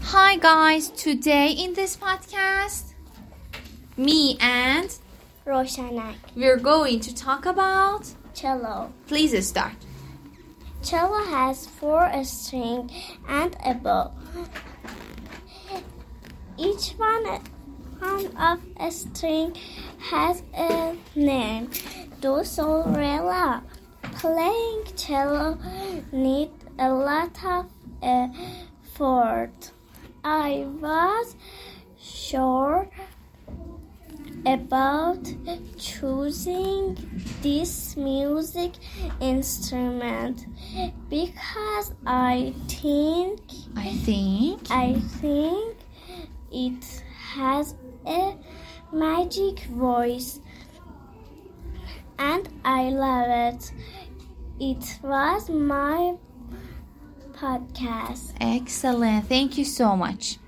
Hi guys, today in this podcast, me and Roshanak. we're going to talk about, Cello. please start. Cello has 4 strings and a bow. Each one of a string has a name. Do sol re la. Playing cello needs a lot of effort. I was sure about choosing this music instrument because I think it has a magic voice and I love it. It was my podcast. Excellent, thank you so much.